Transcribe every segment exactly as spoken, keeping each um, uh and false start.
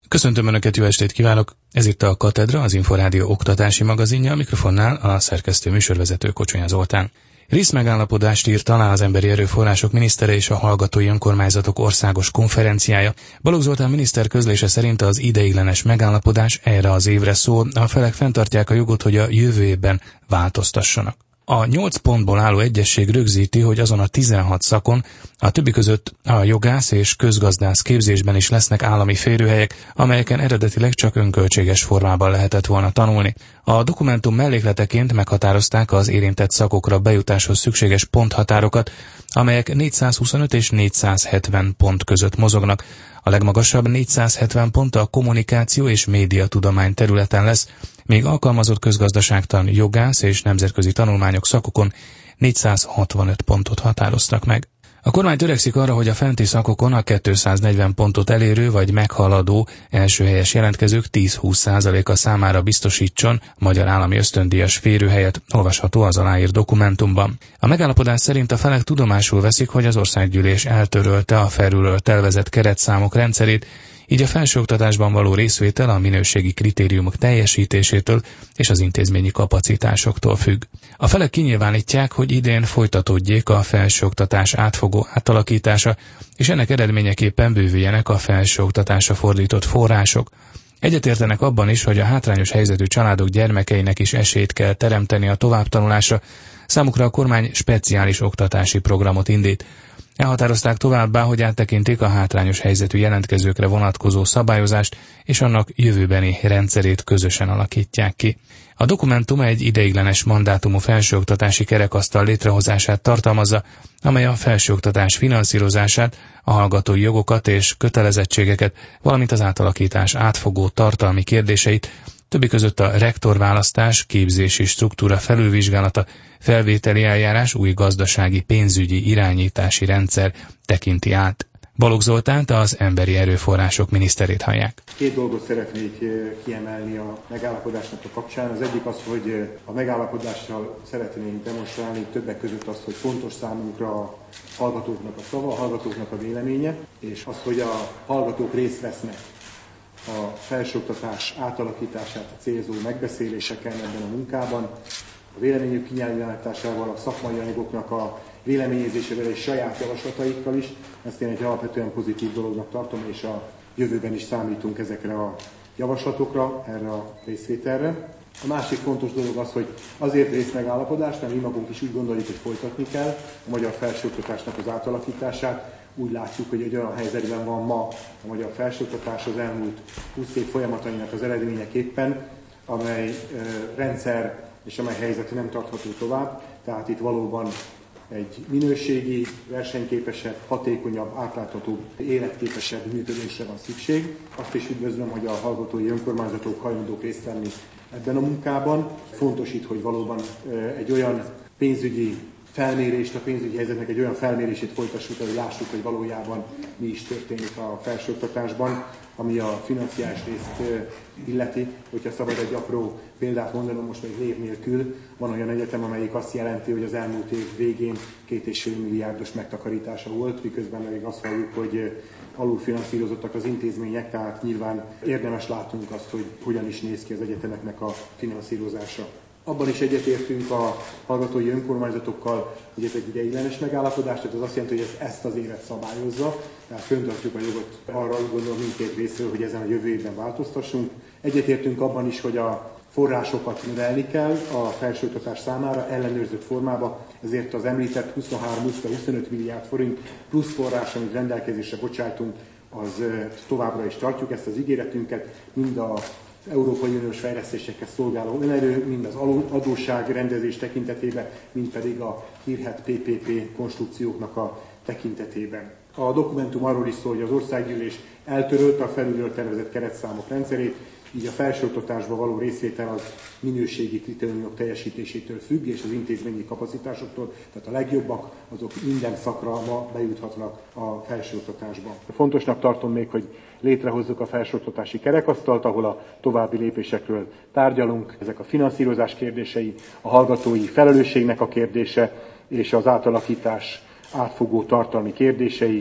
Köszöntöm Önöket, jó estét kívánok! Ez itt a Katedra, az Inforádió oktatási magazinja, a mikrofonnál a szerkesztő műsorvezető Kocsonya Zoltán. Részmegállapodást írt alá az Emberi Erőforrások minisztere és a Hallgatói Önkormányzatok Országos Konferenciája. Balogh Zoltán miniszter közlése szerint az ideiglenes megállapodás erre az évre szól, a felek fenntartják a jogot, hogy a jövő évben változtassanak. A nyolc pontból álló egyezség rögzíti, hogy azon a tizenhat szakon, a többi között a jogász és közgazdász képzésben is lesznek állami férőhelyek, amelyeken eredetileg csak önköltséges formában lehetett volna tanulni. A dokumentum mellékleteként meghatározták az érintett szakokra bejutáshoz szükséges ponthatárokat, amelyek négyszázhuszonöt és négyszázhetven pont között mozognak. A legmagasabb négyszázhetven pont a kommunikáció és médiatudomány területen lesz, még alkalmazott közgazdaságtan, jogász és nemzetközi tanulmányok szakokon négyszázhatvanöt pontot határoztak meg. A kormány törekszik arra, hogy a fenti szakokon a kétszáznegyven pontot elérő vagy meghaladó első helyes jelentkezők tíz-húsz százaléka számára biztosítson magyar állami ösztöndíjas férőhelyet, olvasható az aláírt dokumentumban. A megállapodás szerint a felek tudomásul veszik, hogy az országgyűlés eltörölte a felülről tervezett keretszámok rendszerét, így a felsőoktatásban való részvétel a minőségi kritériumok teljesítésétől és az intézményi kapacitásoktól függ. A felek kinyilvánítják, hogy idén folytatódjék a felsőoktatás átfogó átalakítása, és ennek eredményeképpen bővüljenek a felsőoktatásra fordított források. Egyetértenek abban is, hogy a hátrányos helyzetű családok gyermekeinek is esélyt kell teremteni a továbbtanulásra, számukra a kormány speciális oktatási programot indít. Elhatározták továbbá, hogy áttekintik a hátrányos helyzetű jelentkezőkre vonatkozó szabályozást, és annak jövőbeni rendszerét közösen alakítják ki. A dokumentum egy ideiglenes mandátumú felsőoktatási kerekasztal létrehozását tartalmazza, amely a felsőoktatás finanszírozását, a hallgatói jogokat és kötelezettségeket, valamint az átalakítás átfogó tartalmi kérdéseit, többek között a rektorválasztás, képzési struktúra felülvizsgálata, felvételi eljárás, új gazdasági pénzügyi irányítási rendszer tekinti át. Balogh Zoltánt, az Emberi Erőforrások miniszterét hallják. Két dolgot szeretnék kiemelni a megállapodásnak a kapcsán. Az egyik az, hogy a megállapodással szeretnénk demonstrálni többek között azt, hogy fontos számunkra a hallgatóknak a szava, a hallgatóknak a véleménye, és az, hogy a hallgatók részt vesznek a felsőoktatás átalakítását célzó megbeszéléseken ebben a munkában, a véleményük kinyilvánításával, a szakmai anyagoknak a véleményezésével és saját javaslataikkal is. Ezt én egy alapvetően pozitív dolognak tartom, és a jövőben is számítunk ezekre a javaslatokra, erre a részvételre. A másik fontos dolog az, hogy azért részmegállapodás, mert mi magunk is úgy gondoljuk, hogy folytatni kell a magyar felsőoktatásnak az átalakítását. Úgy látjuk, hogy egy olyan helyzetben van ma a magyar felsőoktatás az elmúlt húsz év folyamatainak az eredményeképpen, amely e, rendszer és amely helyzet nem tartható tovább. Tehát itt valóban egy minőségi, versenyképesebb, hatékonyabb, átláthatóbb, életképesebb működésre van szükség. Azt is üdvözlöm, hogy a hallgatói önkormányzatok hajlandók részt venni ebben a munkában. Fontos itt, hogy valóban egy olyan pénzügyi felmérést, a pénzügyi helyzetnek egy olyan felmérését folytassuk, hogy lássuk, hogy valójában mi is történik a felsőoktatásban, ami a financiális részt illeti. Hogyha szabad egy apró példát mondanom, most még név nélkül, van olyan egyetem, amelyik azt jelenti, hogy az elmúlt év végén két és fél milliárdos megtakarítása volt, miközben még azt halljuk, hogy alulfinanszírozottak az intézmények, tehát nyilván érdemes látnunk azt, hogy hogyan is néz ki az egyetemeknek a finanszírozása. Abban is egyetértünk a hallgatói önkormányzatokkal, hogy ez egy ideiglenes megállapodás, tehát az azt jelenti, hogy ez ezt az évet szabályozza, tehát fenntartjuk a jogot arra, úgy gondolom mindkét részről, hogy ezen a jövő évben változtassunk. Egyetértünk abban is, hogy a forrásokat növelni kell a felsőoktatás számára ellenőrzött formában, ezért az említett huszonhárom-huszonöt milliárd forint plusz forrás, amit rendelkezésre bocsájtunk, az továbbra is tartjuk ezt az ígéretünket, mind a Európai Uniós fejlesztésekhez szolgáló önerő, mind az adósság rendezés tekintetében, mind pedig a hírhedt pé pé pé konstrukcióknak a tekintetében. A dokumentum arról is szól, hogy az országgyűlés eltörölte a felülről tervezett keretszámok rendszerét, így a felsőoktatásban való részvétel az minőségi kritériumok teljesítésétől függ, és az intézményi kapacitásoktól, tehát a legjobbak, azok minden szakra ma bejuthatnak a felsőoktatásba. Fontosnak tartom még, hogy létrehozzuk a felsőoktatási kerekasztalt, ahol a további lépésekről tárgyalunk. Ezek a finanszírozás kérdései, a hallgatói felelősségnek a kérdése és az átalakítás átfogó tartalmi kérdései,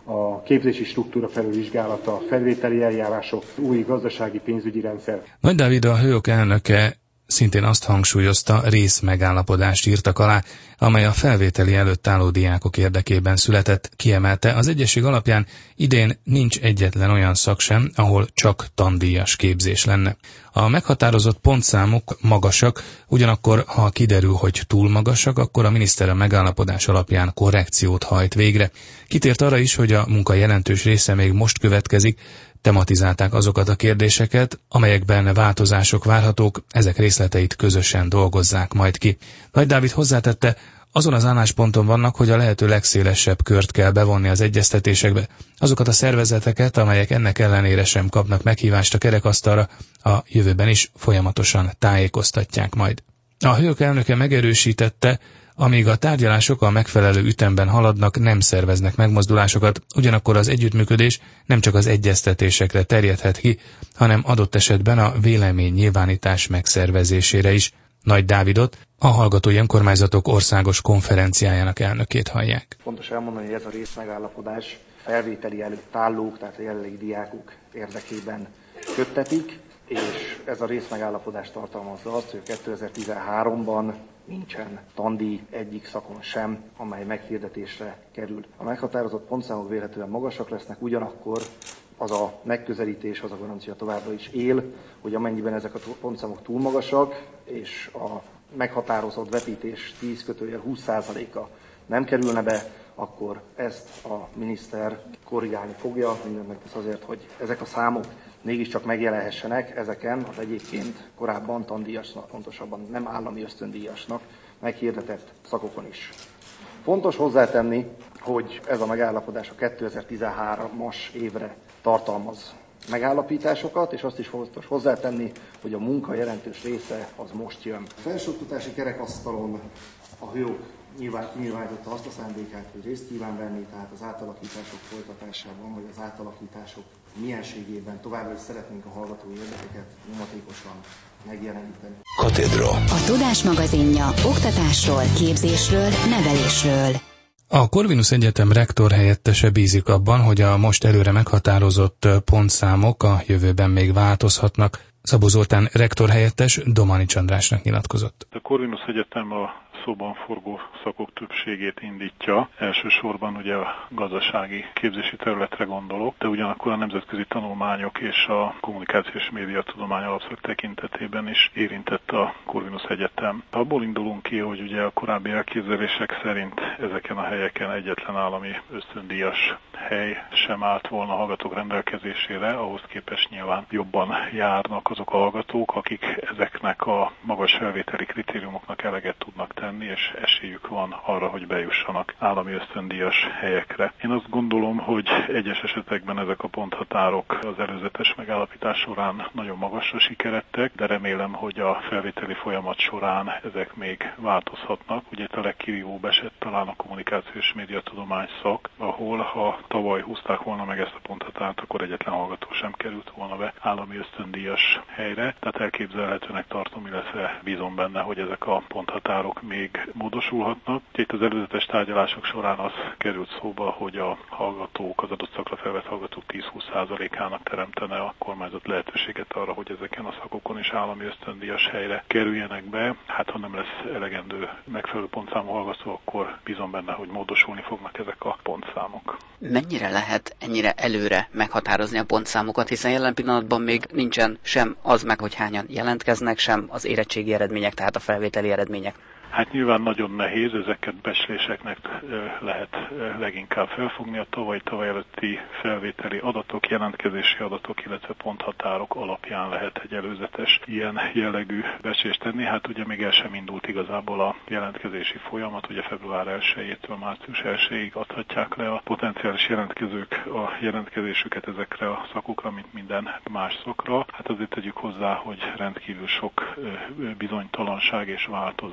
a képzési struktúra felülvizsgálata, felvételi eljárások, új gazdasági pénzügyi rendszer. Nagy Dávid, a hőok elnöke, szintén azt hangsúlyozta, részmegállapodást írtak alá, amely a felvételi előtt álló diákok érdekében született. Kiemelte, az egyezség alapján idén nincs egyetlen olyan szak sem, ahol csak tandíjas képzés lenne. A meghatározott pontszámok magasak, ugyanakkor ha kiderül, hogy túl magasak, akkor a miniszter a megállapodás alapján korrekciót hajt végre. Kitért arra is, hogy a munka jelentős része még most következik, tematizálták azokat a kérdéseket, amelyekben változások várhatók, ezek részleteit közösen dolgozzák majd ki. Nagy Dávid hozzátette, azon az állásponton vannak, hogy a lehető legszélesebb kört kell bevonni az egyeztetésekbe. Azokat a szervezeteket, amelyek ennek ellenére sem kapnak meghívást a kerekasztalra, a jövőben is folyamatosan tájékoztatják majd. A hők elnöke megerősítette, amíg a tárgyalások a megfelelő ütemben haladnak, nem szerveznek megmozdulásokat, ugyanakkor az együttműködés nem csak az egyeztetésekre terjedhet ki, hanem adott esetben a véleménynyilvánítás megszervezésére is. Nagy Dávidot, a Hallgatói Önkormányzatok Országos Konferenciájának elnökét hallják. Fontos elmondani, hogy ez a részmegállapodás felvételi előtt állók, tehát a jelenlegi diákok érdekében köttetik, és ez a részmegállapodás tartalmazza azt, hogy kétezer-tizenháromban nincsen tandíj egyik szakon sem, amely meghirdetésre kerül. A meghatározott pontszámok vélhetően magasak lesznek, ugyanakkor az a megközelítés, az a garancia továbbra is él, hogy amennyiben ezek a pontszámok túl magasak, és a meghatározott vetítés tíz kötőjel húsz százaléka nem kerülne be, akkor ezt a miniszter korrigálni fogja, mindent megtesz azért, hogy ezek a számok mégiscsak megjelenhessenek ezeken az egyébként korábban tandíjasnak, pontosabban nem állami ösztöndíjasnak meghirdetett szakokon is. Fontos hozzátenni, hogy ez a megállapodás a kétezer-tizenhármas évre tartalmaz megállapításokat, és azt is fontos hozzátenni, hogy a munka jelentős része az most jön. A felsőoktatási kerekasztalon a hőok nyilván nyilvánította azt a szándékát, hogy részt kíván venni, tehát az átalakítások folytatásában, vagy az átalakítások mienségében továbbra is szeretnénk a hallgatói érdekeket nyomatékosan megjeleníteni. Katedra. A Tudás magazinja oktatásról, képzésről, nevelésről. A Corvinus Egyetem rektor helyettese bízik abban, hogy a most előre meghatározott pontszámok a jövőben még változhatnak. Szabó Zoltán rektor helyettes Domanics Andrásnak nyilatkozott. A Corvinus Egyetem a szóban forgó szakok többségét indítja. Elsősorban ugye a gazdasági képzési területre gondolok, de ugyanakkor a nemzetközi tanulmányok és a kommunikációs média tudomány alapszak tekintetében is érintett a Corvinus Egyetem. Abból indulunk ki, hogy ugye a korábbi elképzelések szerint ezeken a helyeken egyetlen állami ösztöndíjas hely sem állt volna a hallgatók rendelkezésére, ahhoz képest nyilván jobban járnak azok a hallgatók, akik ezeknek a magas felvételi kritériumoknak eleget tudnak tenni, és esélyük van arra, hogy bejussanak állami ösztöndíjas helyekre. Én azt gondolom, hogy egyes esetekben ezek a ponthatárok az előzetes megállapítás során nagyon magasra sikeredtek, de remélem, hogy a felvételi folyamat során ezek még változhatnak. Ugye itt a legkirívóbb eset talán a kommunikációs médiatudomány szak, ahol ha tavaly húzták volna meg ezt a ponthatárt, akkor egyetlen hallgató sem került volna be állami ösztöndíjas helyre. Tehát elképzelhetőnek tartom, illetve bízom benne, hogy ezek a ponthatárok még módosulhatnak. Itt az előzetes tárgyalások során az került szóba, hogy a hallgatók, az adott szakra felvett hallgatók tíz-húsz százalékának teremtene a kormányzat lehetőséget arra, hogy ezeken a szakokon is állami ösztöndíjas helyre kerüljenek be. Hát ha nem lesz elegendő megfelelő pontszámú hallgató, akkor bízom benne, hogy módosulni fognak ezek a pontszámok. Mennyire lehet ennyire előre meghatározni a pontszámokat, hiszen jelen pillanatban még nincsen sem az meg, hogy hányan jelentkeznek, sem az érettségi eredmények, tehát a felvételi eredmények? Hát nyilván nagyon nehéz, ezeket becsléseknek lehet leginkább felfogni. A tavaly tavaly előtti felvételi adatok, jelentkezési adatok, illetve ponthatárok alapján lehet egy előzetes ilyen jellegű becslést tenni. Hát ugye még el sem indult igazából a jelentkezési folyamat, ugye február elsejétől március elsejéig adhatják le a potenciális jelentkezők a jelentkezésüket ezekre a szakokra, mint minden más szakra. Hát azért tegyük hozzá, hogy rendkívül sok bizonytalanság és változás van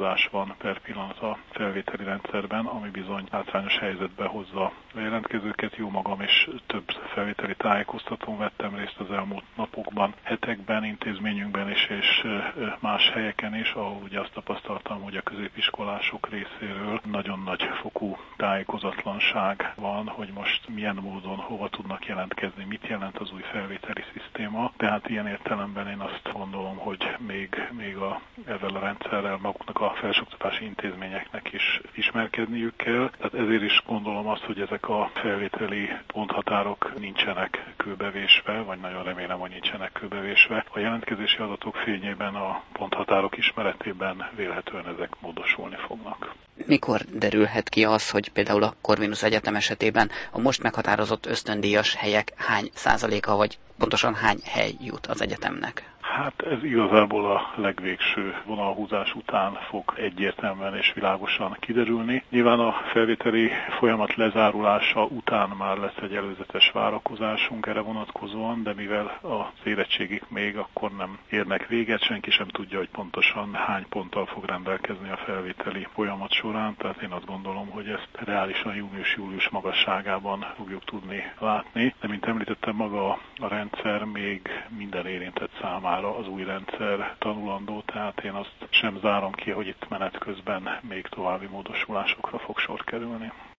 van per pillanat a felvételi rendszerben, ami bizony hátrányos helyzetbe hozza a jelentkezőket. Jó magam és több felvételi tájékoztatón vettem részt az elmúlt napokban, hetekben, intézményünkben is, és más helyeken is, ahol ugye azt tapasztaltam, hogy a középiskolások részéről nagyon nagy fokú tájékozatlanság van, hogy most milyen módon hova tudnak jelentkezni, mit jelent az új felvételi szisztéma. Tehát ilyen értelemben én azt gondolom, hogy még, még a, ezzel a rendszerrel maguknak a felsőoktatási intézményeknek is ismerkedniük kell. Tehát ezért is gondolom azt, hogy ezek a felvételi ponthatárok nincsenek kőbevésve, vagy nagyon remélem, hogy nincsenek kőbevésve. A jelentkezési adatok fényében, a ponthatárok ismeretében vélhetően ezek módosulni fognak. Mikor derülhet ki az, hogy például a Corvinus Egyetem esetében a most meghatározott ösztöndíjas helyek hány százaléka, vagy pontosan hány hely jut az egyetemnek? Hát ez igazából a legvégső vonalhúzás után fog egyértelműen és világosan kiderülni. Nyilván a felvételi folyamat lezárulása után már lesz egy előzetes várakozásunk erre vonatkozóan, de mivel az érettségik még akkor nem érnek véget, senki sem tudja, hogy pontosan hány ponttal fog rendelkezni a felvételi folyamat során, tehát én azt gondolom, hogy ezt reálisan június-július magasságában fogjuk tudni látni. De mint említettem, maga a rendszer még minden érintett számára az új rendszer tanulandó, tehát én azt sem zárom ki, hogy itt menet közben még további módosulásokra fog sor kerülni.